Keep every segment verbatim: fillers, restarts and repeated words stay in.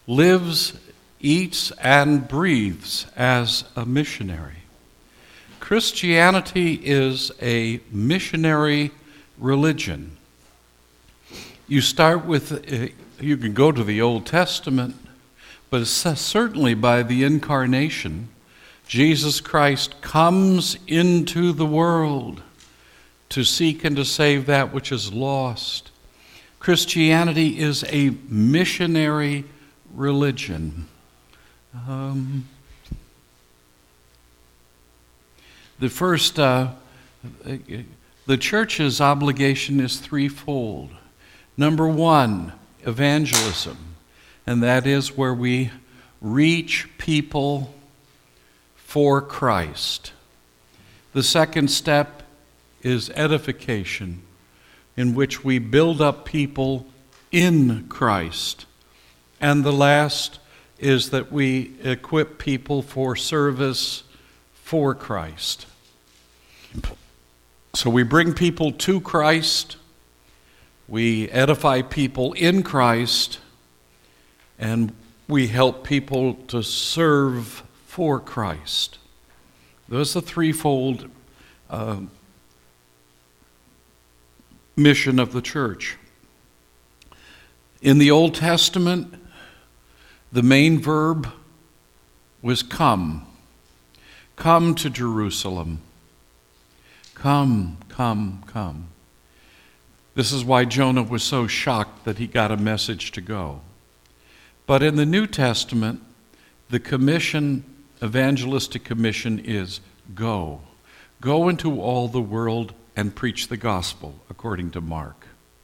lives, eats, and breathes as a missionary. Christianity is a missionary religion. You start with, uh, you can go to the Old Testament, but certainly by the incarnation, Jesus Christ comes into the world to seek and to save that which is lost. Christianity is a missionary religion. Um, the first, uh, the church's obligation is threefold. Number one, evangelism, and that is where we reach people for Christ. The second step is edification, in which we build up people in Christ. And the last is that we equip people for service for Christ. So we bring people to Christ, we edify people in Christ, and we help people to serve for Christ. There's the threefold uh, mission of the church. In the Old Testament, the main verb was come. Come to Jerusalem. Come, come, come. This is why Jonah was so shocked that he got a message to go. But in the New Testament, the commission, evangelistic commission, is go. Go into all the world and preach the gospel, according to Mark.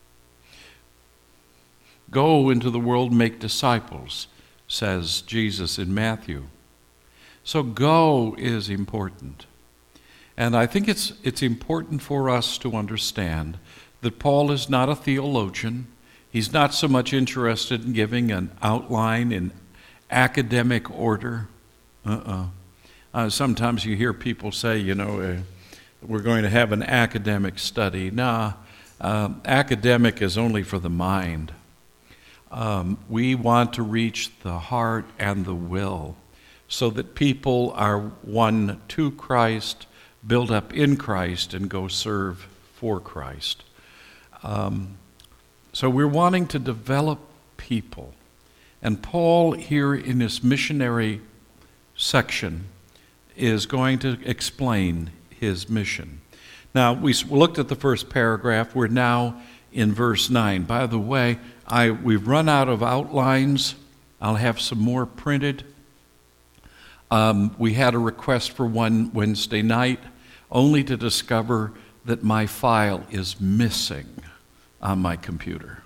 Go into the world, make disciples, says Jesus in Matthew. So go is important. And I think it's it's important for us to understand that Paul is not a theologian. He's not so much interested in giving an outline in academic order. Uh-uh. Uh, sometimes you hear people say, you know, uh, we're going to have an academic study. Nah, uh, academic is only for the mind. Um, we want to reach the heart and the will so that people are won to Christ, build up in Christ, and go serve for Christ. Um, so we're wanting to develop people. And Paul here in his missionary section is going to explain his mission. Now, we looked at the first paragraph. We're now in verse nine. By the way, I we've run out of outlines. I'll have some more printed. Um, we had a request for one Wednesday night, only to discover that my file is missing on my computer.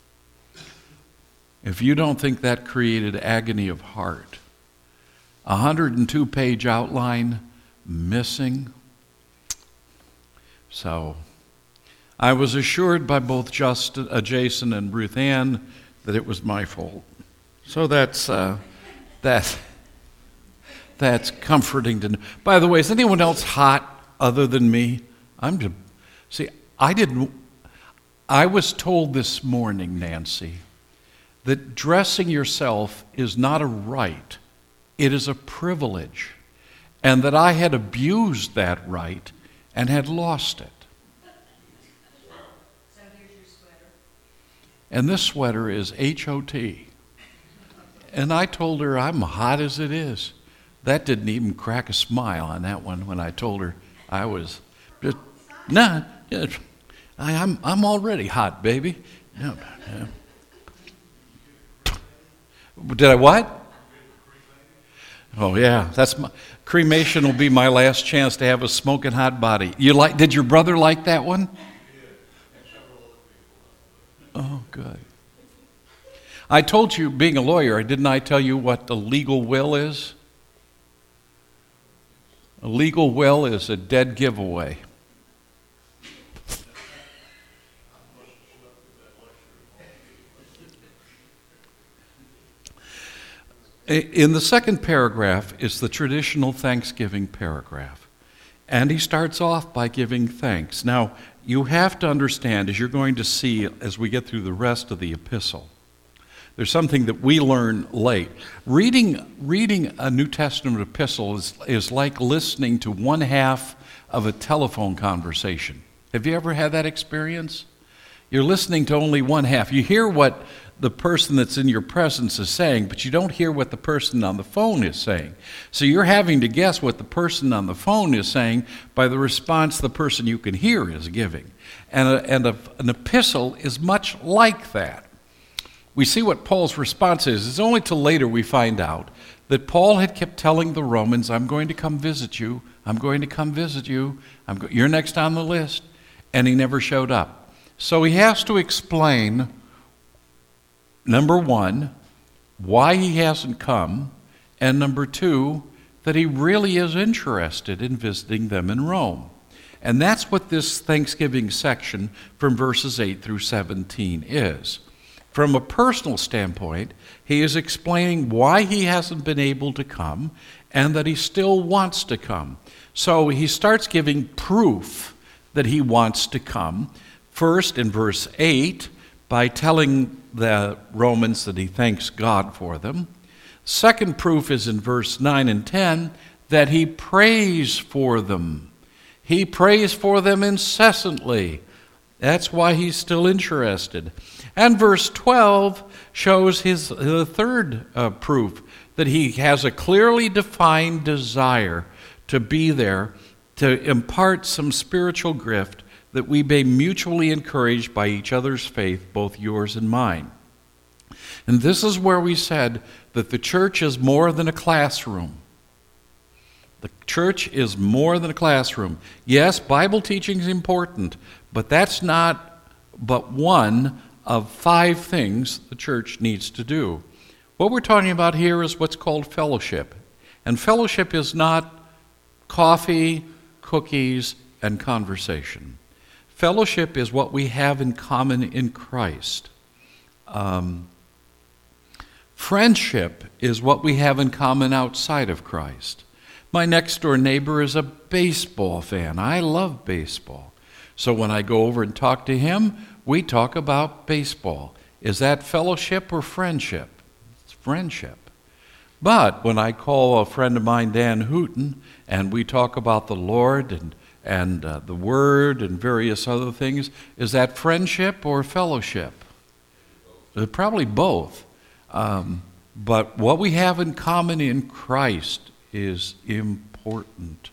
If you don't think that created agony of heart, a one hundred two page outline missing. So I was assured by both Justin, uh, Jason and Ruth Ann that it was my fault. So that's uh, that. That's comforting to know. By the way, is anyone else hot other than me? I'm just, see, I didn't, I was told this morning, Nancy, that dressing yourself is not a right, it is a privilege, and that I had abused that right and had lost it. So here's your sweater. And this sweater is H O T. And I told her I'm hot as it is. That didn't even crack a smile on that one when I told her I was just, nah, I, I'm, I'm already hot, baby. No, no. Did I what? Oh, yeah, that's my, cremation will be my last chance to have a smoking hot body. You like? Did your brother like that one? Oh, good. I told you, being a lawyer, didn't I tell you what the legal will is? A legal will is a dead giveaway. In the second paragraph is the traditional Thanksgiving paragraph. And he starts off by giving thanks. Now, you have to understand, as you're going to see as we get through the rest of the epistle, there's something that we learn late. Reading, reading a New Testament epistle is, is like listening to one half of a telephone conversation. Have you ever had that experience? You're listening to only one half. You hear what the person that's in your presence is saying, but you don't hear what the person on the phone is saying. So you're having to guess what the person on the phone is saying by the response the person you can hear is giving. And, a, and a, an epistle is much like that. We see what Paul's response is. It's only till later we find out that Paul had kept telling the Romans, I'm going to come visit you, I'm going to come visit you, I'm go- you're next on the list, and he never showed up. So he has to explain, number one, why he hasn't come, and number two, that he really is interested in visiting them in Rome. And that's what this Thanksgiving section from verses eight through seventeen is. From a personal standpoint, he is explaining why he hasn't been able to come and that he still wants to come. So he starts giving proof that he wants to come. First, in verse eight, by telling the Romans that he thanks God for them. Second proof is in verse nine and ten, that he prays for them. He prays for them incessantly. That's why he's still interested. And verse twelve shows his the third uh, proof, that he has a clearly defined desire to be there, to impart some spiritual gift, that we may mutually encouraged by each other's faith, both yours and mine. And this is where we said that the church is more than a classroom. The church is more than a classroom. Yes, Bible teaching is important, but that's not but one of five things the church needs to do. What we're talking about here is what's called fellowship. And fellowship is not coffee, cookies, and conversation. Fellowship is what we have in common in Christ. Um, friendship is what we have in common outside of Christ. My next door neighbor is a baseball fan. I love baseball. So when I go over and talk to him, we talk about baseball. Is that fellowship or friendship? It's friendship. But when I call a friend of mine, Dan Hooten, and we talk about the Lord and and uh, the Word and various other things, is that friendship or fellowship? Uh, probably both. Um, but what we have in common in Christ is important.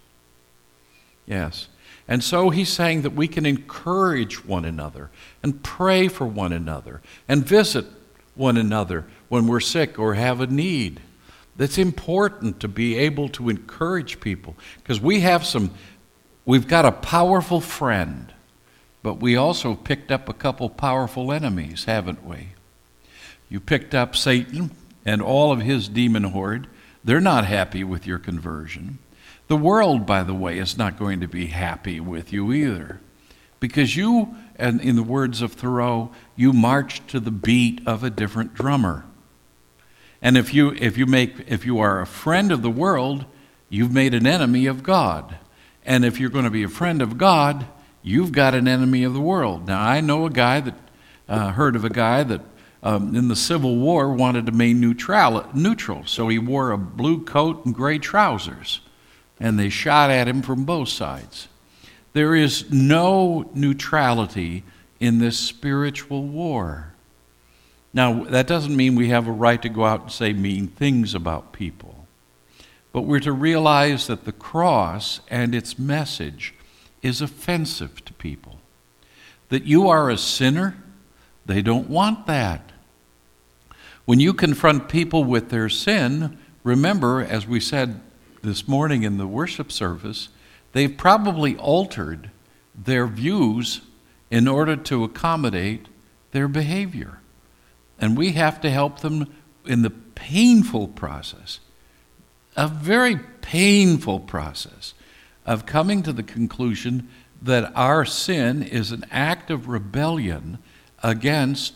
Yes. And so he's saying that we can encourage one another and pray for one another and visit one another when we're sick or have a need. It's important to be able to encourage people, because we have some We've got a powerful friend, but we also picked up a couple powerful enemies, haven't we? You picked up Satan and all of his demon horde. They're not happy with your conversion. The world, by the way, is not going to be happy with you either, because you, and in the words of Thoreau, you march to the beat of a different drummer. And if you if you make if you are a friend of the world, you've made an enemy of God. And if you're going to be a friend of God, you've got an enemy of the world. Now, I know a guy that, uh, heard of a guy that um, in the Civil War wanted to remain neutral, neutral. So he wore a blue coat and gray trousers. And they shot at him from both sides. There is no neutrality in this spiritual war. Now, that doesn't mean we have a right to go out and say mean things about people. But we're to realize that the cross and its message is offensive to people. That you are a sinner, they don't want that. When you confront people with their sin, remember, as we said this morning in the worship service, they've probably altered their views in order to accommodate their behavior. And we have to help them in the painful process, a very painful process of coming to the conclusion that our sin is an act of rebellion against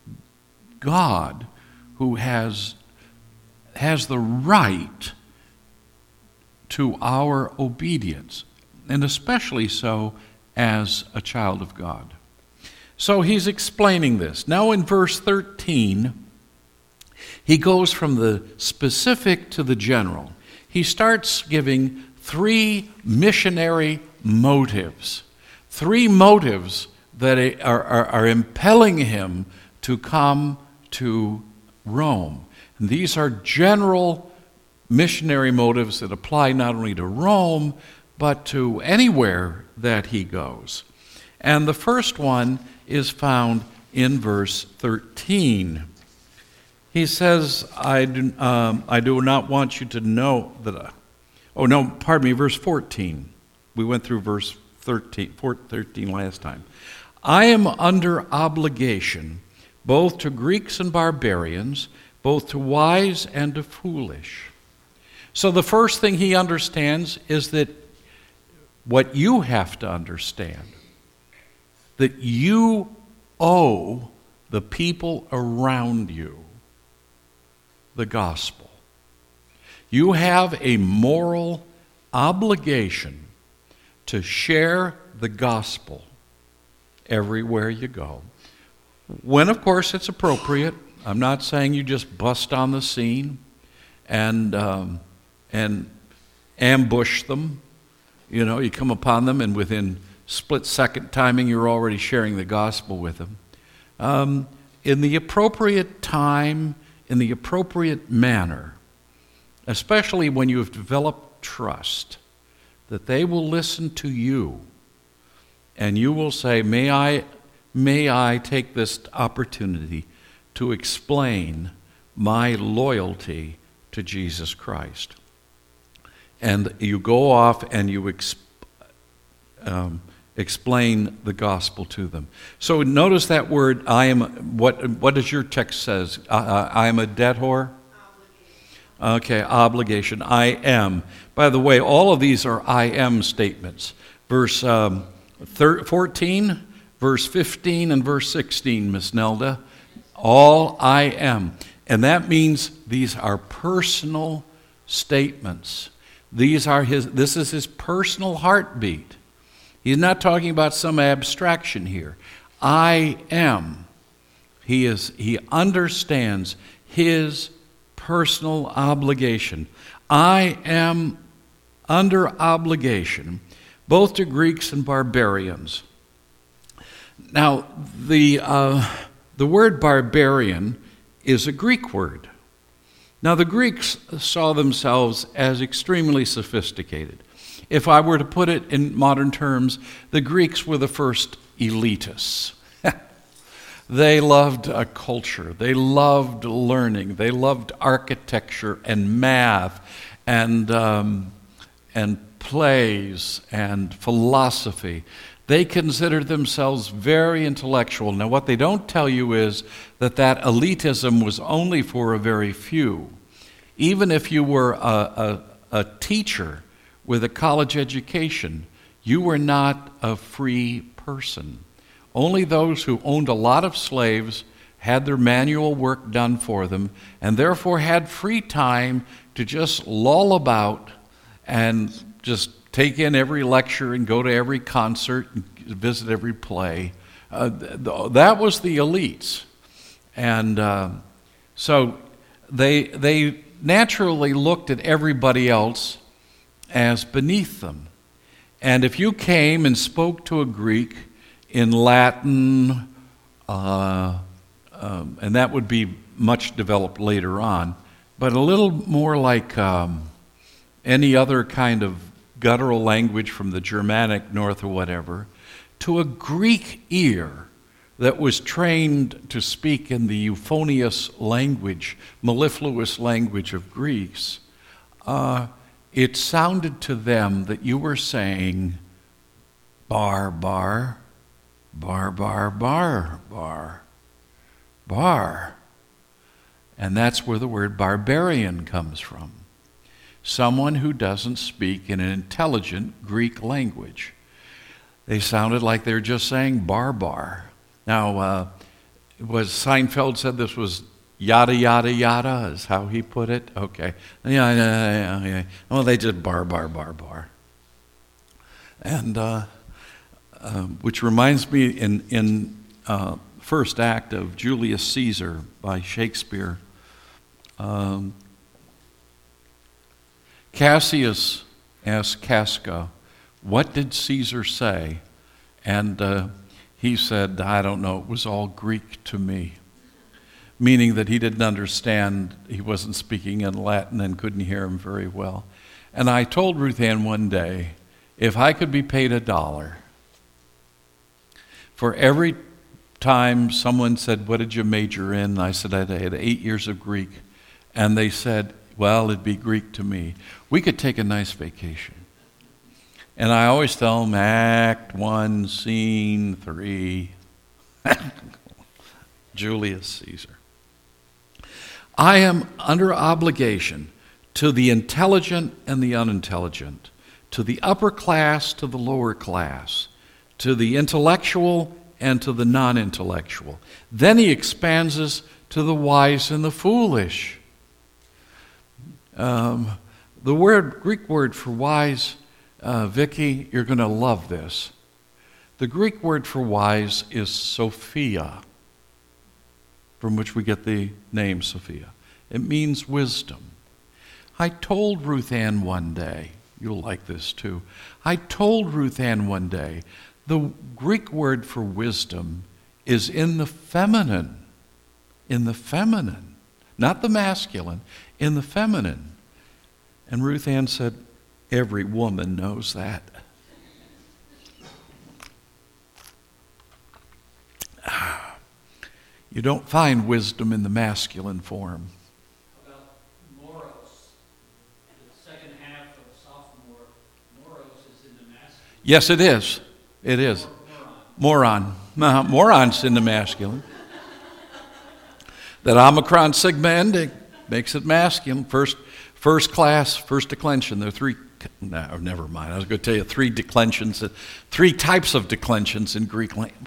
God, who has, has the right to our obedience, and especially so as a child of God. So he's explaining this. Now in verse thirteen, He goes from the specific to the general. He starts giving three missionary motives, three motives that are, are, are impelling him to come to Rome. And these are general missionary motives that apply not only to Rome, but to anywhere that he goes. And the first one is found in verse thirteen. He says, I do, um, I do not want you to know that, I, oh no, pardon me, verse fourteen. We went through verse thirteen, thirteen last time. I am under obligation both to Greeks and barbarians, both to wise and to foolish. So the first thing he understands is that what you have to understand, that you owe the people around you the gospel. You have a moral obligation to share the gospel everywhere you go. When, of course, it's appropriate. I'm not saying you just bust on the scene and um, and ambush them. You know, you come upon them, and within split-second timing, you're already sharing the gospel with them. Um, in the appropriate time, in the appropriate manner, especially when you have developed trust, that they will listen to you, and you will say, may I, may I take this opportunity to explain my loyalty to Jesus Christ. And you go off and you exp- um, explain the gospel to them. So notice that word, I am, what, what does your text says? Uh, I am a debtor? Okay, obligation. I am. By the way, all of these are I am statements. Verse um, fourteen, verse fifteen, and verse sixteen, Miss Nelda. All I am. And that means these are personal statements. These are his, this is his personal heartbeat. He's not talking about some abstraction here. I am. He is, he understands his personal obligation. I am under obligation, both to Greeks and barbarians. Now, the uh, the word barbarian is a Greek word. Now, the Greeks saw themselves as extremely sophisticated. If I were to put it in modern terms, the Greeks were the first elitists. They loved a culture. They loved learning. They loved architecture and math and um, and plays and philosophy. They considered themselves very intellectual. Now, what they don't tell you is that that elitism was only for a very few. Even if you were a, a, a teacher with a college education, you were not a free person. Only those who owned a lot of slaves had their manual work done for them, and therefore had free time to just loll about and just take in every lecture and go to every concert and visit every play. Uh, th- that was the elites. And uh, so they they naturally looked at everybody else as beneath them. And if you came and spoke to a Greek in Latin, uh, um, and that would be much developed later on, but a little more like um, any other kind of guttural language from the Germanic north or whatever, to a Greek ear that was trained to speak in the euphonious language, mellifluous language of Greeks, uh, it sounded to them that you were saying, bar, bar, bar, bar, bar, bar, bar. And that's where the word barbarian comes from. Someone who doesn't speak in an intelligent Greek language. They sounded like they were just saying bar, bar. Now, uh, was Seinfeld said this was yada, yada, yada, is how he put it? Okay. Yeah, yeah, yeah, yeah. Well, they just bar, bar, bar, bar. And, uh, uh, which reminds me in, in uh, first act of Julius Caesar by Shakespeare, Um, Cassius asked Casca, "What did Caesar say?" And uh, he said, "I don't know, it was all Greek to me," meaning that he didn't understand, he wasn't speaking in Latin and couldn't hear him very well. And I told Ruth Ann one day, if I could be paid a dollar for every time someone said, "What did you major in?" And I said, I had eight years of Greek. And they said, "Well, it'd be Greek to me," we could take a nice vacation. And I always tell them, act one, scene three. Julius Caesar. I am under obligation to the intelligent and the unintelligent, to the upper class, to the lower class, to the intellectual and to the non-intellectual. Then he expands us to the wise and the foolish. Um, the word, Greek word for wise, uh, Vicky, you're going to love this. The Greek word for wise is Sophia, from which we get the name Sophia. It means wisdom. I told Ruth Ann one day, you'll like this too, I told Ruth Ann one day, the Greek word for wisdom is in the feminine, in the feminine, not the masculine, in the feminine. And Ruth Ann said, every woman knows that. You don't find wisdom in the masculine form. How about moros? The second half of sophomore, moros is in the masculine. Yes, it is. It is. Moron. Moron. Uh, moron's in the masculine. That Omicron Sigma ending makes it masculine. First, first class, first declension. There are three. No, never mind. I was going to tell you three declensions, three types of declensions in Greek language.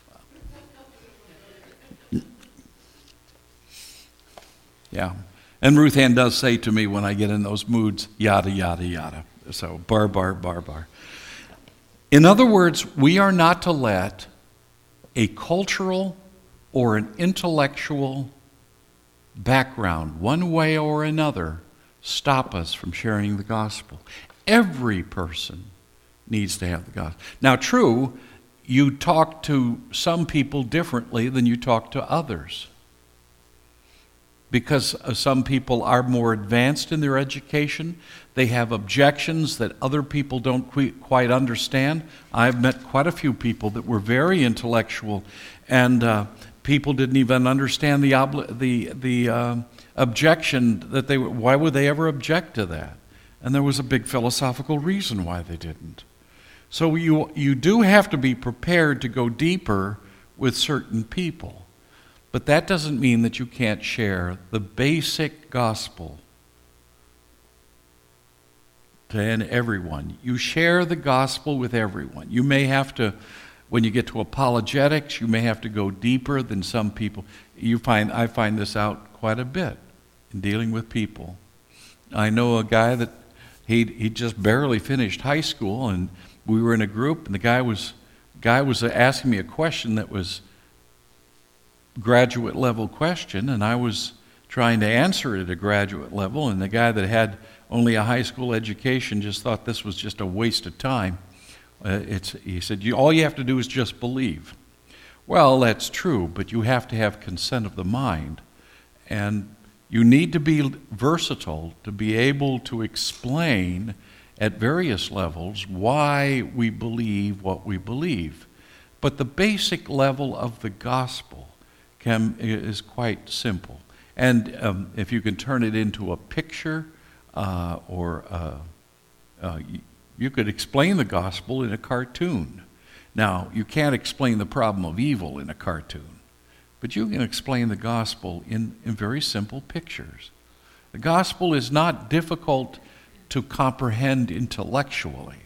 Yeah. And Ruth Ann does say to me when I get in those moods, yada, yada, yada. So, bar, bar, bar, bar. In other words, we are not to let a cultural or an intellectual background, one way or another, stop us from sharing the gospel. Every person needs to have the gospel. Now, true, you talk to some people differently than you talk to others. Because some people are more advanced in their education, they have objections that other people don't quite understand. I've met quite a few people that were very intellectual, and uh, people didn't even understand the obli- the the uh, objection that they. Why would they ever object to that? And there was a big philosophical reason why they didn't. So you you do have to be prepared to go deeper with certain people. But that doesn't mean that you can't share the basic gospel to everyone. You share the gospel with everyone. You may have to, when you get to apologetics, you may have to go deeper than some people. You find I find this out quite a bit in dealing with people. I know a guy that he he just barely finished high school, and we were in a group, and the guy was guy was asking me a question that was graduate level question, and I was trying to answer it at a graduate level, and the guy that had only a high school education just thought this was just a waste of time. Uh, it's, he said, you, all you have to do is just believe. Well, that's true, but you have to have consent of the mind, and you need to be versatile to be able to explain at various levels why we believe what we believe. But the basic level of the gospel Can, is quite simple. And um, if you can turn it into a picture, uh, or uh, uh, you, you could explain the gospel in a cartoon. Now, you can't explain the problem of evil in a cartoon, but you can explain the gospel in, in very simple pictures. The gospel is not difficult to comprehend intellectually.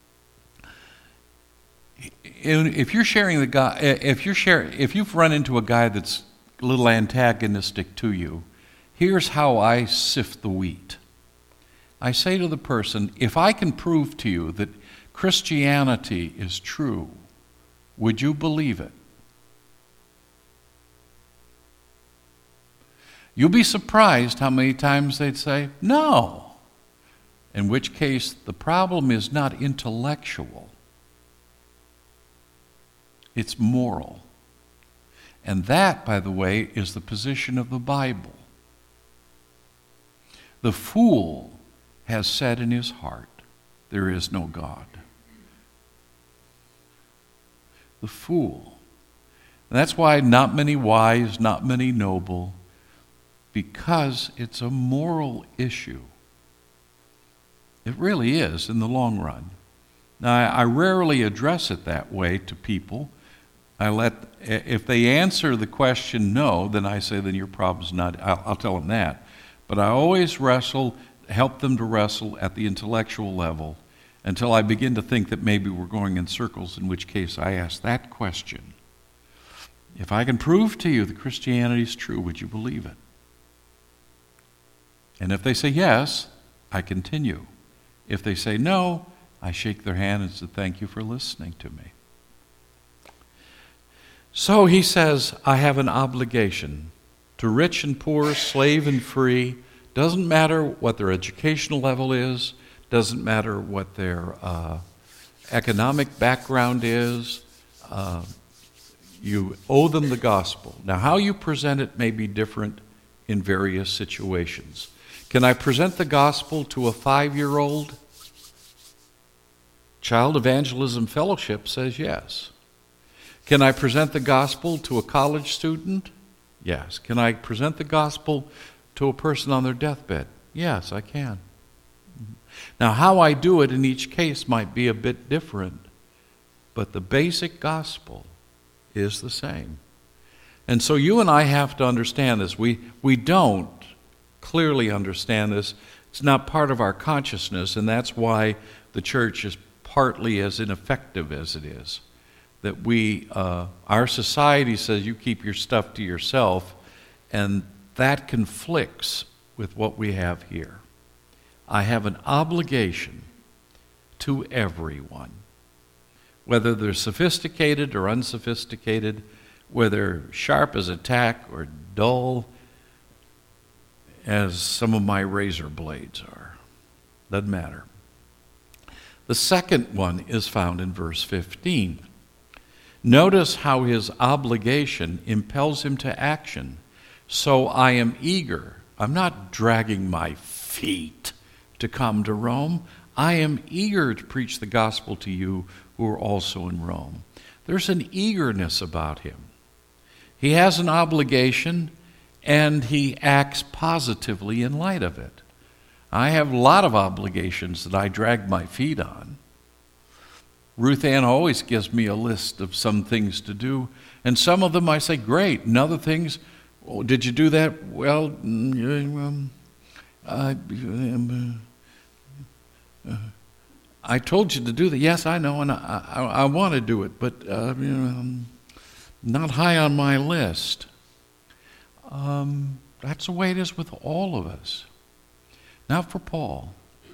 If you're sharing the guy, if you're sharing, if you've run into a guy that's a little antagonistic to you, here's how I sift the wheat. I say to the person, if I can prove to you that Christianity is true, would you believe it? You'll be surprised how many times they'd say, no. In which case, the problem is not intellectual. It's moral. And that, by the way, is the position of the Bible. The fool has said in his heart, there is no God. The fool. And that's why not many wise, not many noble, because it's a moral issue. It really is in the long run. Now, I, I rarely address it that way to people. I let, if they answer the question no, then I say, then your problem's not, I'll, I'll tell them that. But I always wrestle, help them to wrestle at the intellectual level until I begin to think that maybe we're going in circles, in which case I ask that question. If I can prove to you that Christianity is true, would you believe it? And if they say yes, I continue. If they say no, I shake their hand and say, thank you for listening to me. So he says, I have an obligation to rich and poor, slave and free. Doesn't matter what their educational level is. Doesn't matter what their uh, economic background is. Uh, you owe them the gospel. Now, how you present it may be different in various situations. Can I present the gospel to a five-year-old? Child Evangelism Fellowship says yes. Can I present the gospel to a college student? Yes. Can I present the gospel to a person on their deathbed? Yes, I can. Now, how I do it in each case might be a bit different, but the basic gospel is the same. And so you and I have to understand this. We, we don't clearly understand this. It's not part of our consciousness, and that's why the church is partly as ineffective as it is. That we, uh, our society says you keep your stuff to yourself, and that conflicts with what we have here. I have an obligation to everyone, whether they're sophisticated or unsophisticated, whether sharp as a tack or dull as some of my razor blades are. Doesn't matter. The second one is found in verse fifteen. Notice how his obligation impels him to action. So I am eager. I'm not dragging my feet to come to Rome. I am eager to preach the gospel to you who are also in Rome. There's an eagerness about him. He has an obligation, and he acts positively in light of it. I have a lot of obligations that I drag my feet on. Ruth Ann always gives me a list of some things to do, and some of them I say, great, and other things, oh, did you do that? Well, um, I, um, uh, I told you to do that. Yes, I know, and I, I, I want to do it, but uh, you know, um, not high on my list. Um, that's the way it is with all of us. Now for Paul,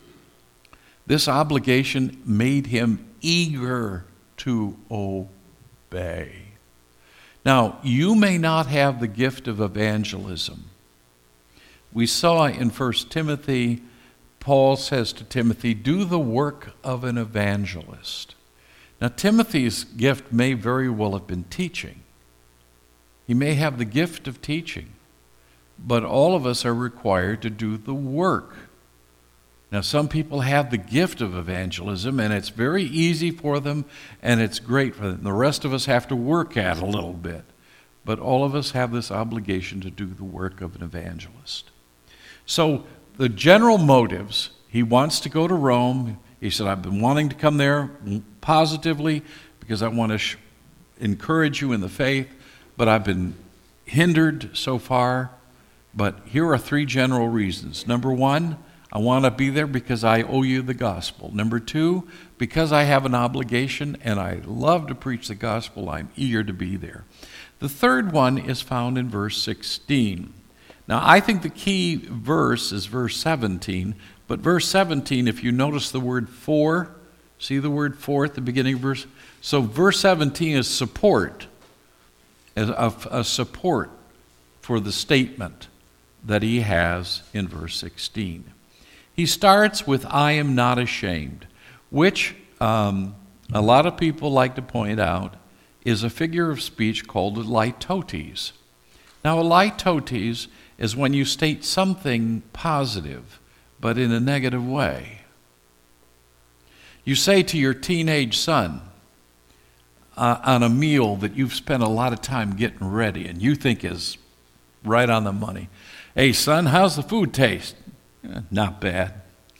this obligation made him eager to obey. Now, you may not have the gift of evangelism. We saw in First Timothy, Paul says to Timothy, do the work of an evangelist. Now, Timothy's gift may very well have been teaching. He may have the gift of teaching, but all of us are required to do the work. Now, some people have the gift of evangelism, and it's very easy for them, and it's great for them. The rest of us have to work at it a little bit. But all of us have this obligation to do the work of an evangelist. So, the general motives, he wants to go to Rome. He said, I've been wanting to come there positively because I want to sh- encourage you in the faith, but I've been hindered so far. But here are three general reasons. Number one, I want to be there because I owe you the gospel. Number two, because I have an obligation and I love to preach the gospel, I'm eager to be there. The third one is found in verse sixteen. Now, I think the key verse is verse seventeen, but verse seventeen, if you notice the word for, see the word for at the beginning of verse? So verse seventeen is support, a, a support for the statement that he has in verse sixteen. He starts with, I am not ashamed, which um, a lot of people like to point out is a figure of speech called a litotes. Now, a litotes is when you state something positive, but in a negative way. You say to your teenage son uh, on a meal that you've spent a lot of time getting ready and you think is right on the money, hey, son, how's the food taste? Eh, not bad.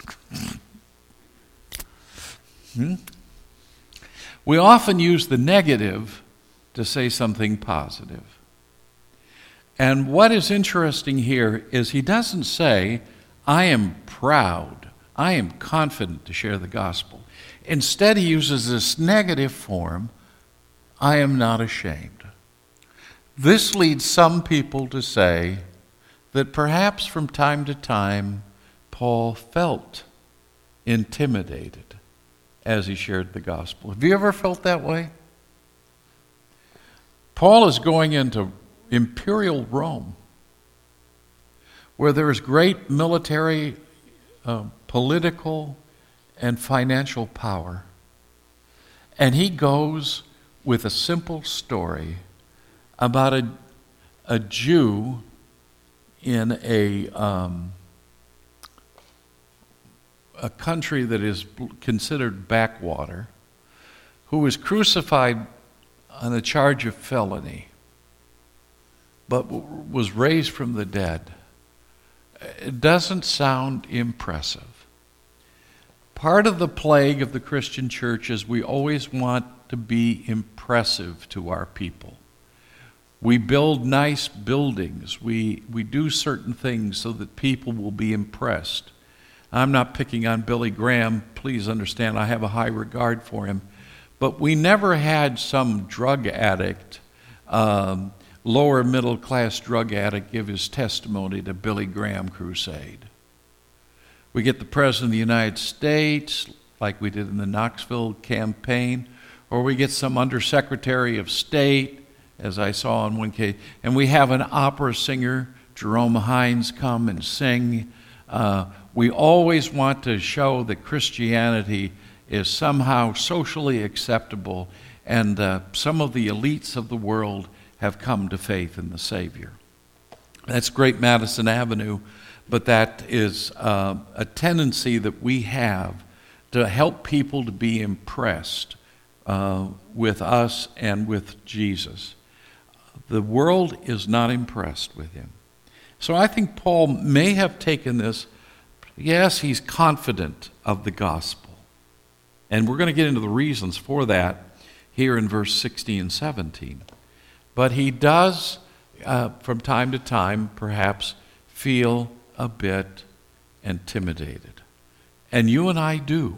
hmm? We often use the negative to say something positive. And what is interesting here is he doesn't say, I am proud, I am confident to share the gospel. Instead, he uses this negative form, I am not ashamed. This leads some people to say that perhaps from time to time, Paul felt intimidated as he shared the gospel. Have you ever felt that way? Paul is going into imperial Rome, where there is great military, uh, political, and financial power. And he goes with a simple story about a, a Jew in a, um, a country that is considered backwater, who was crucified on a charge of felony, but was raised from the dead. It doesn't sound impressive. Part of the plague of the Christian church is we always want to be impressive to our people. We build nice buildings. We, we do certain things so that people will be impressed. I'm not picking on Billy Graham. Please understand, I have a high regard for him. But we never had some drug addict, um, lower middle class drug addict, give his testimony to Billy Graham crusade. We get the President of the United States, like we did in the Knoxville campaign, or we get some Undersecretary of State, as I saw on one case, and we have an opera singer, Jerome Hines, come and sing. Uh, we always want to show that Christianity is somehow socially acceptable, and uh, some of the elites of the world have come to faith in the Savior. That's great Madison Avenue, but that is uh, a tendency that we have to help people to be impressed uh, with us and with Jesus. The world is not impressed with him. So I think Paul may have taken this, yes, he's confident of the gospel. And we're going to get into the reasons for that here in verse sixteen and seventeen. But he does, uh, from time to time, perhaps feel a bit intimidated. And you and I do.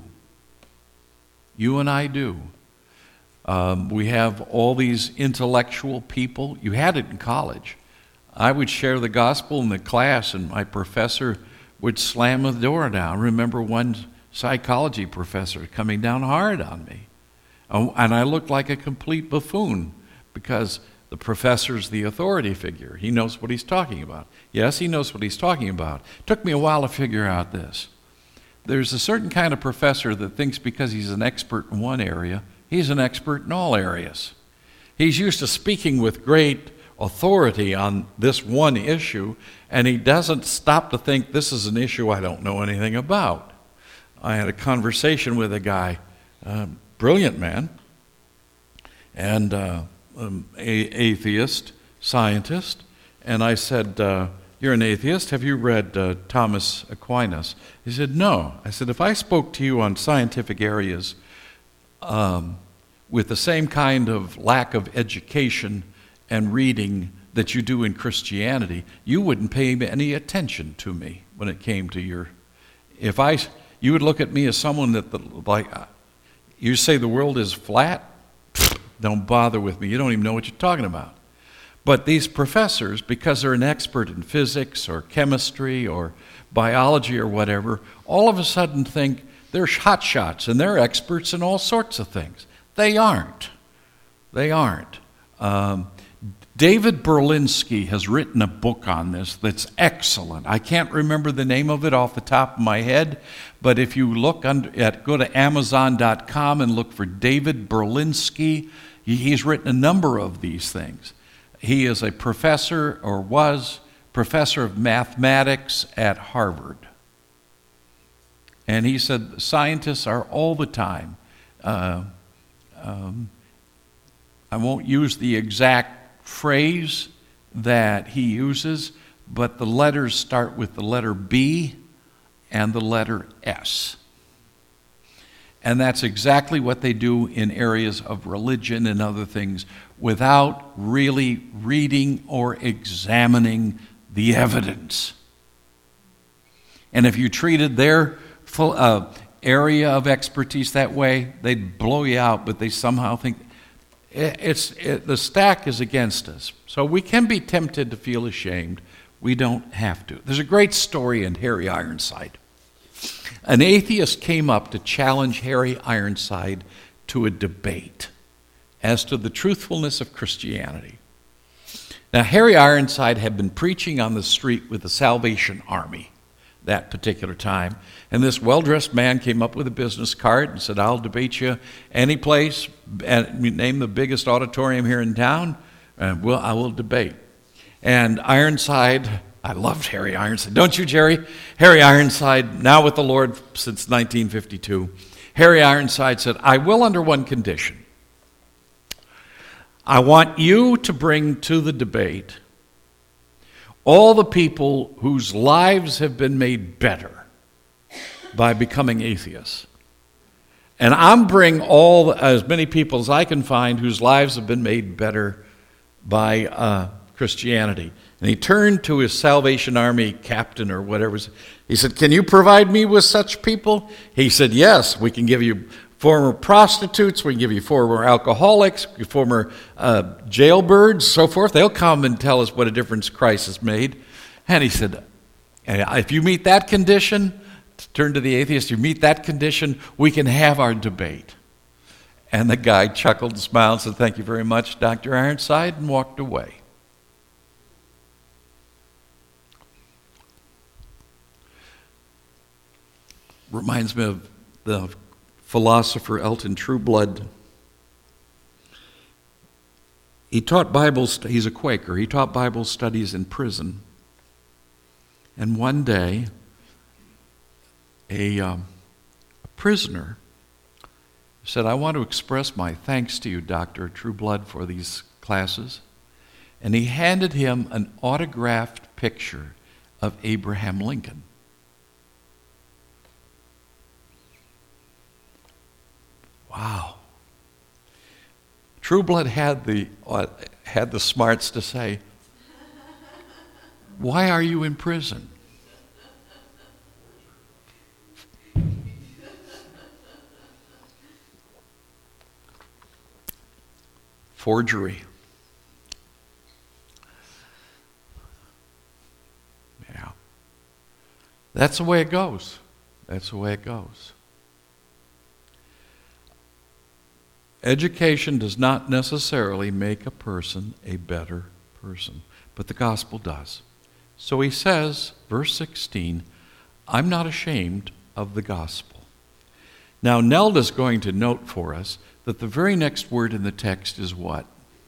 You and I do. Um, we have all these intellectual people. You had it in college. I would share the gospel in the class, and my professor would slam the door down. I remember one psychology professor coming down hard on me. Oh, and I looked like a complete buffoon because the professor's the authority figure. He knows what he's talking about. Yes, he knows what he's talking about. It took me a while to figure out this. There's a certain kind of professor that thinks because he's an expert in one area, he's an expert in all areas. He's used to speaking with great authority on this one issue, and he doesn't stop to think this is an issue I don't know anything about. I had a conversation with a guy, uh, brilliant man, and uh, um, a atheist, scientist, and I said, uh, you're an atheist, have you read uh, Thomas Aquinas? He said, no. I said, if I spoke to you on scientific areas um, with the same kind of lack of education and reading that you do in Christianity, you wouldn't pay any attention to me when it came to your, if I, you would look at me as someone that, the, like, you say the world is flat, don't bother with me, you don't even know what you're talking about. But these professors, because they're an expert in physics or chemistry or biology or whatever, all of a sudden think they're hotshots and they're experts in all sorts of things. They aren't. They aren't. Um, David Berlinski has written a book on this that's excellent. I can't remember the name of it off the top of my head, but if you look under, at go to amazon dot com and look for David Berlinski, he, he's written a number of these things. He is a professor, or was professor of mathematics at Harvard. And he said scientists are all the time, uh, um, I won't use the exact phrase that he uses, but the letters start with the letter B and the letter S. And that's exactly what they do in areas of religion and other things without really reading or examining the evidence. And if you treated their full, uh, area of expertise that way, they'd blow you out, but they somehow think it's it, the stack is against us. So we can be tempted to feel ashamed. We don't have to. There's a great story in Harry Ironside. An atheist came up to challenge Harry Ironside to a debate as to the truthfulness of Christianity. Now, Harry Ironside had been preaching on the street with the Salvation Army that particular time, and this well-dressed man came up with a business card and said, I'll debate you any place, and name the biggest auditorium here in town, and we'll, I will debate. And Ironside, I loved Harry Ironside, don't you, Jerry? Harry Ironside, now with the Lord since nineteen fifty-two, Harry Ironside said, I will under one condition. I want you to bring to the debate all the people whose lives have been made better by becoming atheists. And I'm bring all, as many people as I can find, whose lives have been made better by uh, Christianity. And he turned to his Salvation Army captain or whatever. He said, can you provide me with such people? He said, yes, we can give you former prostitutes, we can give you former alcoholics, former uh, jailbirds, so forth. They'll come and tell us what a difference Christ has made. And he said, if you meet that condition, turn to the atheist, you meet that condition, we can have our debate. And the guy chuckled and smiled and said, thank you very much, Doctor Ironside, and walked away. Reminds me of the philosopher Elton Trueblood. He taught Bible, he's a Quaker, he taught Bible studies in prison. And one day, a, um, a prisoner said, I want to express my thanks to you, Doctor Trueblood, for these classes. And he handed him an autographed picture of Abraham Lincoln. Wow. Trueblood had the, uh, had the smarts to say, why are you in prison? Forgery. Yeah. That's the way it goes. That's the way it goes. Education does not necessarily make a person a better person, but the gospel does. So he says, verse sixteen, I'm not ashamed of the gospel. Now, Nelda's going to note for us that the very next word in the text is what?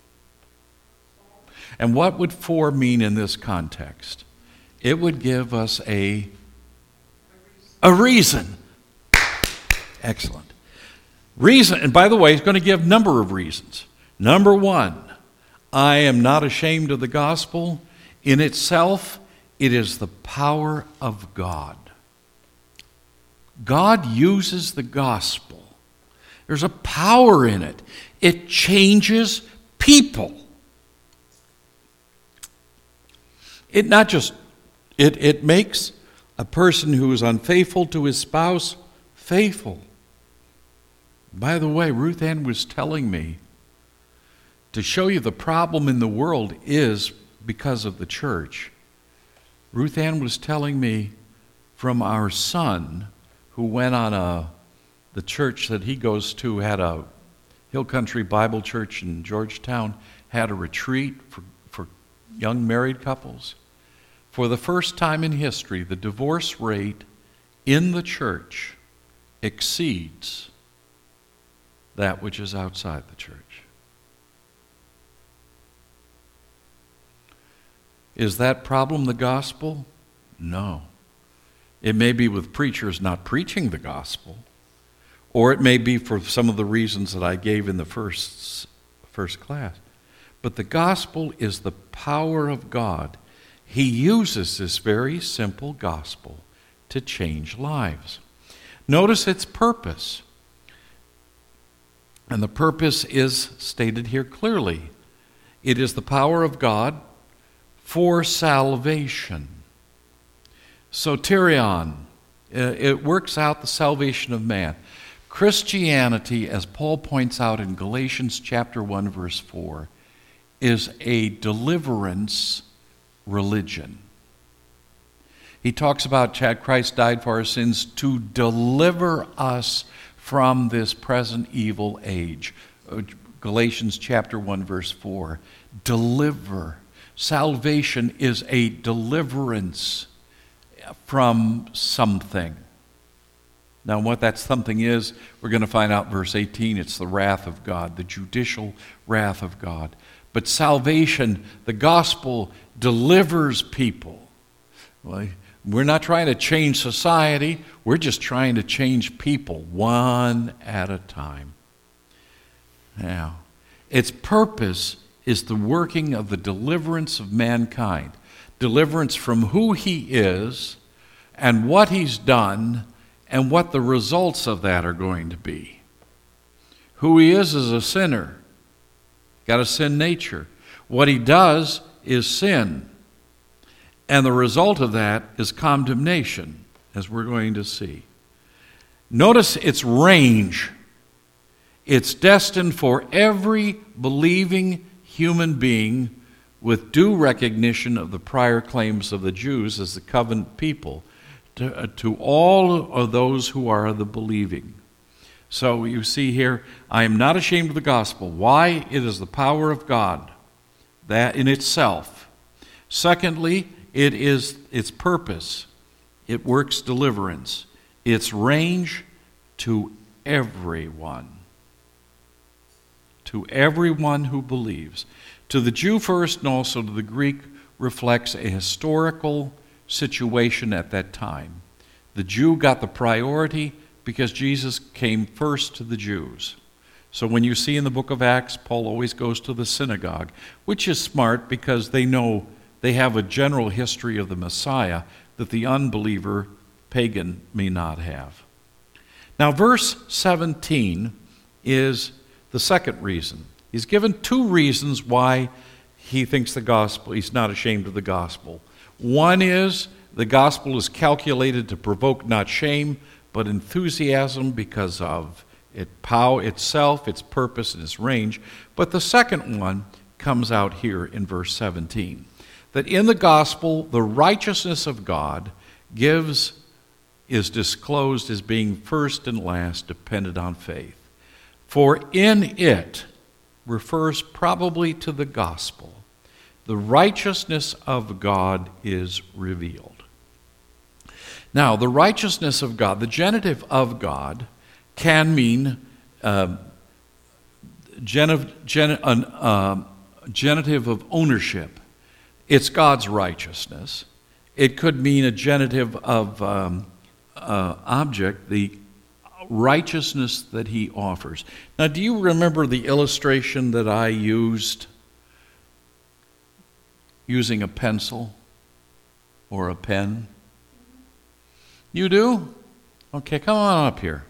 And what would for mean in this context? It would give us a, a reason. Excellent. Reason, and by the way, he's going to give a number of reasons. Number one, I am not ashamed of the gospel. In itself, it is the power of God. God uses the gospel. There's a power in it. It changes people. It not just, it, it makes a person who is unfaithful to his spouse faithful. By the way, Ruth Ann was telling me to show you the problem in the world is because of the church. Ruth Ann was telling me from our son who went on a, the church that he goes to had a Hill Country Bible Church in Georgetown, had a retreat for, young married couples, for the first time in history, the divorce rate in the church exceeds that which is outside the church. Is that problem the gospel? No. It may be with preachers not preaching the gospel, or it may be for some of the reasons that I gave in the first, first class. But the gospel is the power of God. He uses this very simple gospel to change lives. Notice its purpose. And the purpose is stated here clearly. It is the power of God for salvation. Soterion, it works out the salvation of man. Christianity, as Paul points out in Galatians chapter one, verse four, is a deliverance religion. He talks about Christ died for our sins to deliver us from this present evil age. Galatians chapter one, verse four. Deliver. Salvation is a deliverance from something. Now, what that something is, we're going to find out in verse eighteen. It's the wrath of God, the judicial wrath of God. But salvation, the gospel, delivers people. Well, we're not trying to change society. We're just trying to change people one at a time. Now, its purpose is the working of the deliverance of mankind. Deliverance from who he is and what he's done and what the results of that are going to be. Who he is is a sinner. Got a sin nature. What he does is sin. And the result of that is condemnation, as we're going to see. Notice its range. It's destined for every believing human being with due recognition of the prior claims of the Jews as the covenant people, to, uh, to all of those who are the believing. So you see here, I am not ashamed of the gospel. Why? It is the power of God, that in itself. Secondly, it is its purpose. It works deliverance. Its range to everyone. To everyone who believes. To the Jew first and also to the Greek reflects a historical situation at that time. The Jew got the priority because Jesus came first to the Jews. So when you see in the book of Acts, Paul always goes to the synagogue, which is smart because they know they have a general history of the Messiah that the unbeliever pagan may not have. Now, verse seventeen is the second reason. He's given two reasons why he thinks the gospel, he's not ashamed of the gospel. One is the gospel is calculated to provoke not shame, but enthusiasm because of its power itself, its purpose, and its range. But the second one comes out here in verse seventeen. That in the gospel, the righteousness of God gives, is disclosed as being first and last dependent on faith. For in it refers probably to the gospel. The righteousness of God is revealed. Now, the righteousness of God, the genitive of God, can mean uh, genitive, gen, uh, genitive of ownership. It's God's righteousness. It could mean a genitive of um, uh, object, the righteousness that he offers. Now, do you remember the illustration that I used using a pencil or a pen? You do? Okay, come on up here.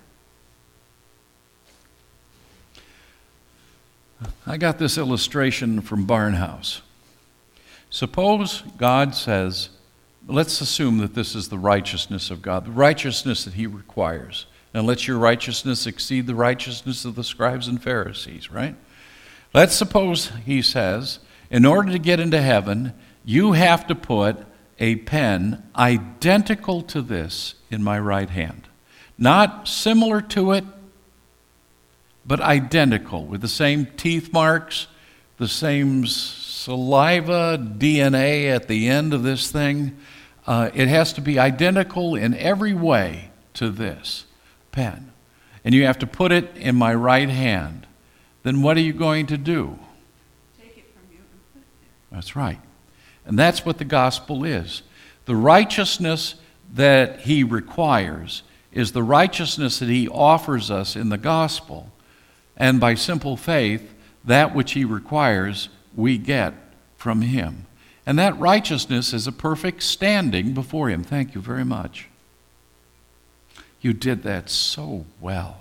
I got this illustration from Barnhouse. Suppose God says, let's assume that this is the righteousness of God, the righteousness that he requires. And let your righteousness exceed the righteousness of the scribes and Pharisees, right? Let's suppose he says, in order to get into heaven, you have to put a pen identical to this in my right hand. Not similar to it, but identical, with the same teeth marks, the same saliva D N A at the end of this thing. Uh, it has to be identical in every way to this pen. And you have to put it in my right hand. Then what are you going to do? Take it from you and put it there. That's right. And that's what the gospel is. The righteousness that he requires is the righteousness that he offers us in the gospel. And by simple faith, that which he requires, we get from him. And that righteousness is a perfect standing before him. Thank you very much. You did that so well.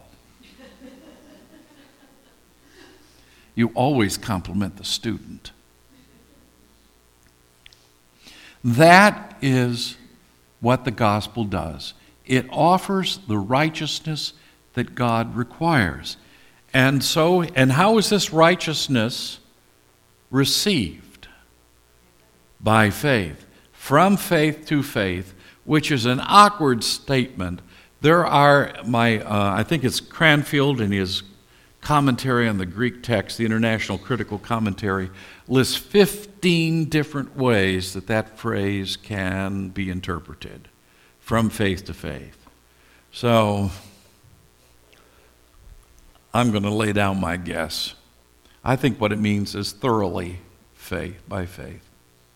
You always compliment the student. That is what the gospel does. It offers the righteousness that God requires. And so, and how is this righteousness received? By faith. From faith to faith, which is an awkward statement. There are, my, uh, I think it's Cranfield in his commentary on the Greek text, the International Critical Commentary, lists fifteen different ways that that phrase can be interpreted. From faith to faith. So, I'm going to lay down my guess. I think what it means is thoroughly faith, by faith.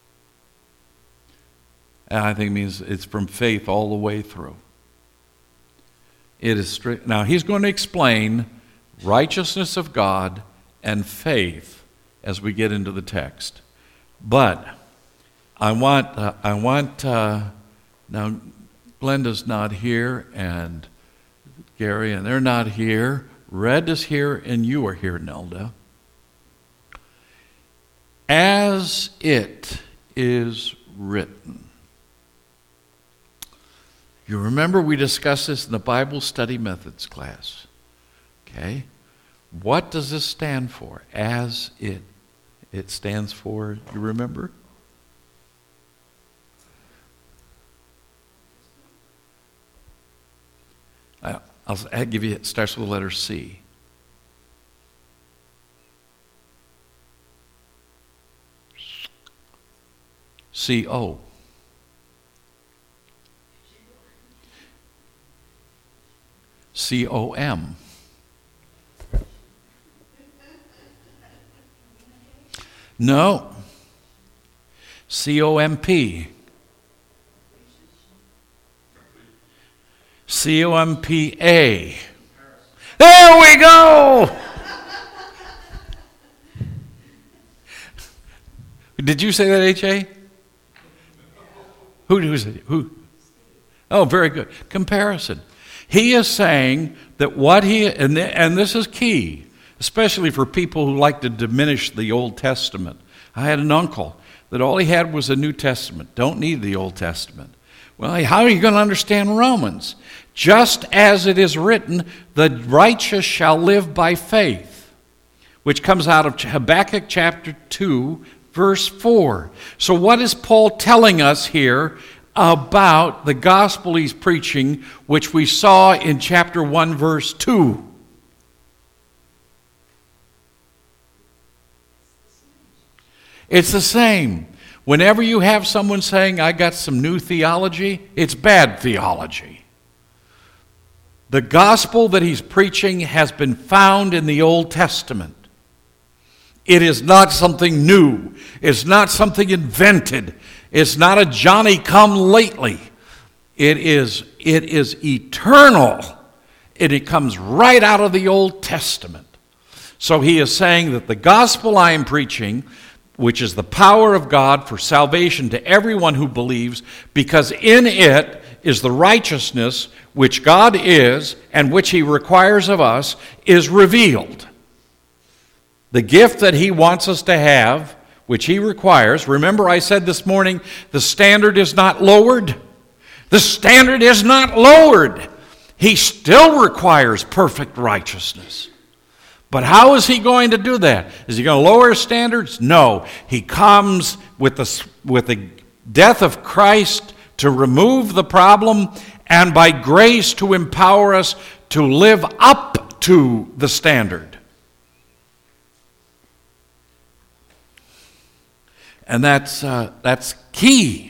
And I think it means it's from faith all the way through. It is straight. Now, he's going to explain righteousness of God and faith as we get into the text. But I want, uh, I want, uh, now, Glenda's not here, and Gary, and they're not here. Red is here, and you are here, Nelda. As it is written. You remember we discussed this in the Bible study methods class. Okay? What does this stand for? As it. It stands for, you remember? I'll, I'll give you, it starts with the letter C. C O. C O M. No. C O M P. C O M P A. There we go! Did you say that, H A? Who was it? Who? Oh, very good. Comparison. He is saying that what he, and, th- and this is key, especially for people who like to diminish the Old Testament. I had an uncle that all he had was a New Testament. Don't need the Old Testament. Well, how are you going to understand Romans? Just as it is written, the righteous shall live by faith, which comes out of Habakkuk chapter two, verse four. So what is Paul telling us here about the gospel he's preaching, which we saw in chapter one, verse two? It's the same. Whenever you have someone saying, I got some new theology, it's bad theology. The gospel that he's preaching has been found in the Old Testament. It is not something new. It's not something invented. It's not a Johnny-come-lately. It is, it is eternal. And it comes right out of the Old Testament. So he is saying that the gospel I am preaching, which is the power of God for salvation to everyone who believes, because in it is the righteousness which God is and which he requires of us, is revealed. The gift that he wants us to have, which he requires. Remember I said this morning, the standard is not lowered. The standard is not lowered. He still requires perfect righteousness. But how is he going to do that? Is he going to lower his standards? No. He comes with the, with the death of Christ to remove the problem, and by grace to empower us to live up to the standard. And that's uh, that's key.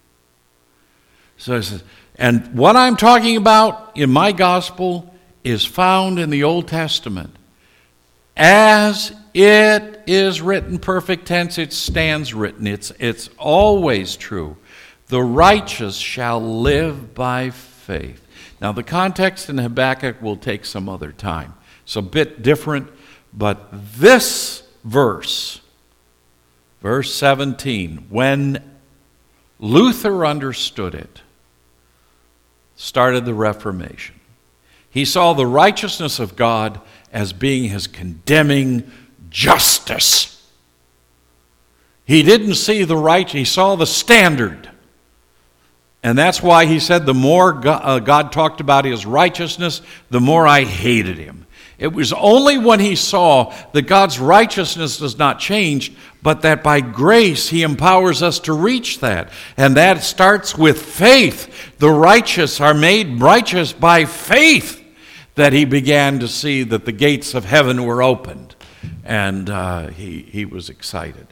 So it says, and what I'm talking about in my gospel is found in the Old Testament. As it is written, perfect tense, it stands written. It's, it's always true. The righteous shall live by faith. Now, the context in Habakkuk will take some other time. It's a bit different, but this verse, verse seventeen, when Luther understood it, started the Reformation. He saw the righteousness of God as being his condemning justice. He didn't see the right, he saw the standard. And that's why he said the more God talked about his righteousness, the more I hated him. It was only when he saw that God's righteousness does not change, but that by grace he empowers us to reach that. And that starts with faith. The righteous are made righteous by faith, that he began to see that the gates of heaven were opened. And uh, he, he was excited.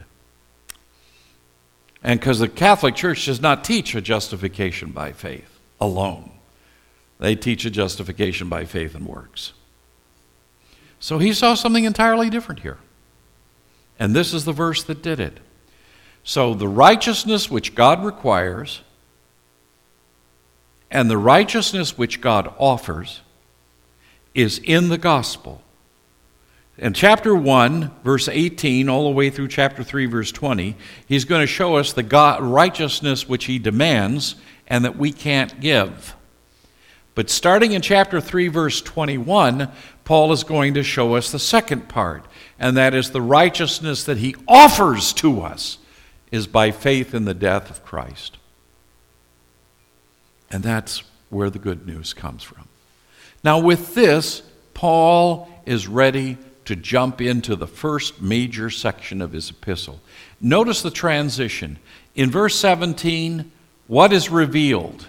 And because the Catholic Church does not teach a justification by faith alone. They teach a justification by faith and works. So he saw something entirely different here. And this is the verse that did it. So the righteousness which God requires and the righteousness which God offers is in the gospel. In chapter one, verse eighteen, all the way through chapter three, verse twenty, he's going to show us the God, righteousness which he demands and that we can't give. But starting in chapter three, verse twenty-one, Paul is going to show us the second part, and that is the righteousness that he offers to us is by faith in the death of Christ. And that's where the good news comes from. Now with this, Paul is ready to jump into the first major section of his epistle. Notice the transition. In verse seventeen, what is revealed?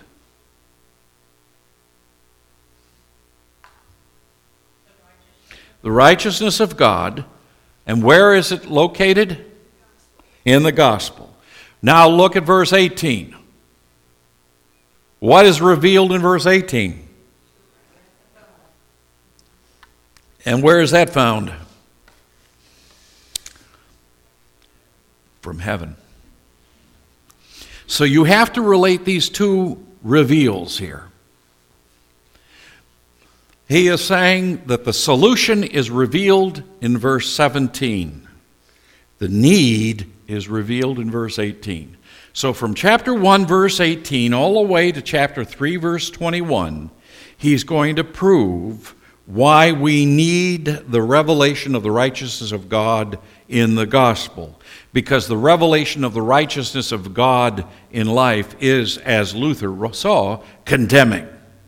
The righteousness of God. And where is it located? In the gospel. Now look at verse eighteen. What is revealed in verse eighteen? And where is that found? From heaven. So you have to relate these two reveals here. He is saying that the solution is revealed in verse seventeen. The need is revealed in verse eighteen. So from chapter one, verse eighteen, all the way to chapter three, verse twenty-one, he's going to prove why we need the revelation of the righteousness of God in the gospel. Because the revelation of the righteousness of God in life is, as Luther saw, condemning.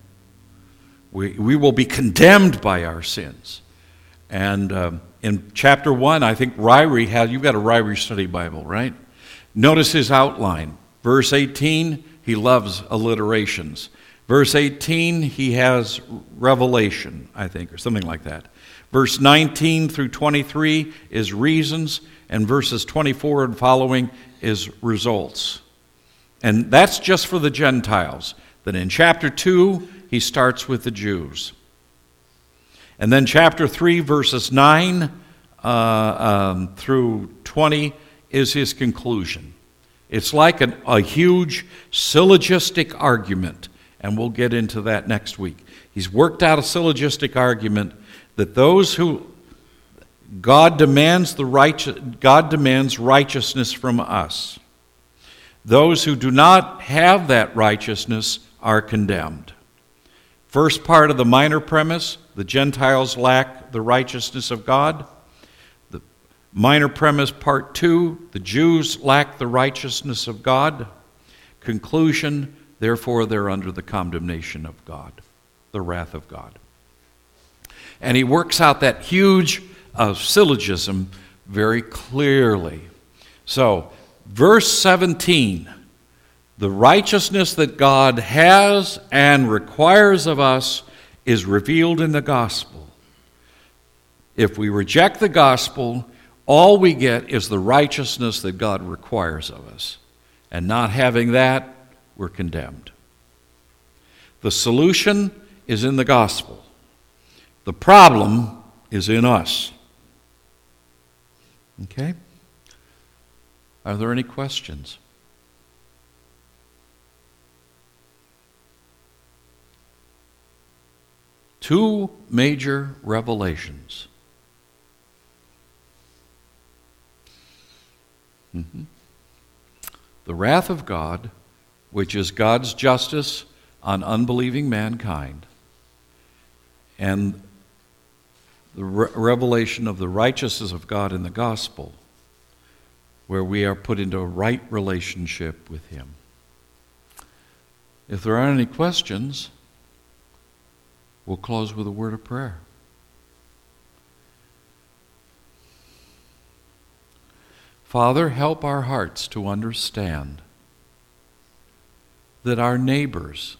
We, we will be condemned by our sins. And um, in chapter one, I think Ryrie has, you've got a Ryrie Study Bible, right? Notice his outline. Verse eighteen, he loves alliterations. Verse eighteen, he has revelation, I think, or something like that. Verse nineteen through twenty-three is reasons, and verses twenty-four and following is results. And that's just for the Gentiles. Then in chapter two, he starts with the Jews. And then chapter three, verses nine uh, um, through twenty is his conclusion. It's like an, a huge syllogistic argument. And we'll get into that next week. He's worked out a syllogistic argument that those who God demands the righteous, God demands righteousness from us. Those who do not have that righteousness are condemned. First part of the minor premise, the Gentiles lack the righteousness of God. The minor premise part two, the Jews lack the righteousness of God. Conclusion, therefore, they're under the condemnation of God, the wrath of God. And he works out that huge uh, syllogism very clearly. So, verse seventeen, the righteousness that God has and requires of us is revealed in the gospel. If we reject the gospel, all we get is the righteousness that God requires of us. And not having that, we're condemned. The solution is in the gospel. The problem is in us. Okay? Are there any questions? Two major revelations. Mm-hmm. The wrath of God, which is God's justice on unbelieving mankind, and the re- revelation of the righteousness of God in the gospel, where we are put into a right relationship with Him. If there aren't any questions, we'll close with a word of prayer. Father, help our hearts to understand that our neighbors,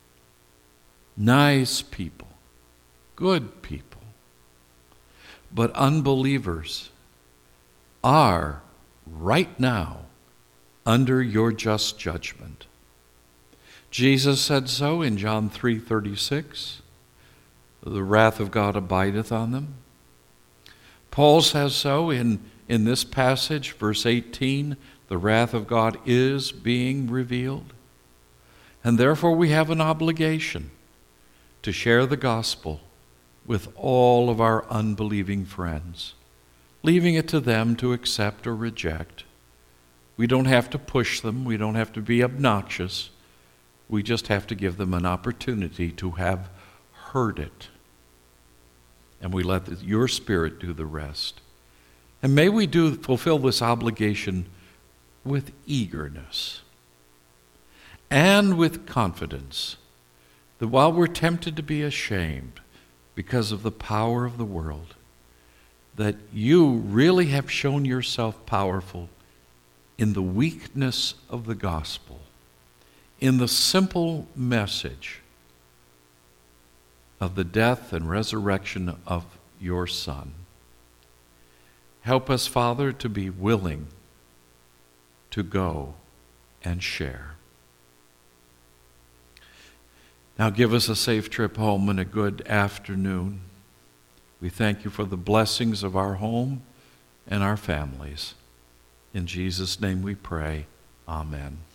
nice people, good people, but unbelievers are right now under your just judgment. Jesus said so in John three thirty-six. The wrath of God abideth on them. Paul says so in, in this passage, verse eighteen, the wrath of God is being revealed. And therefore we have an obligation to share the gospel with all of our unbelieving friends, leaving it to them to accept or reject. We don't have to push them. We don't have to be obnoxious. We just have to give them an opportunity to have heard it. And we let the, your Spirit do the rest. And may we do fulfill this obligation with eagerness and with confidence that while we're tempted to be ashamed because of the power of the world, that you really have shown yourself powerful in the weakness of the gospel, in the simple message of the death and resurrection of your Son. Help us, Father, to be willing to go and share. Now give us a safe trip home and a good afternoon. We thank you for the blessings of our home and our families. In Jesus' name we pray. Amen.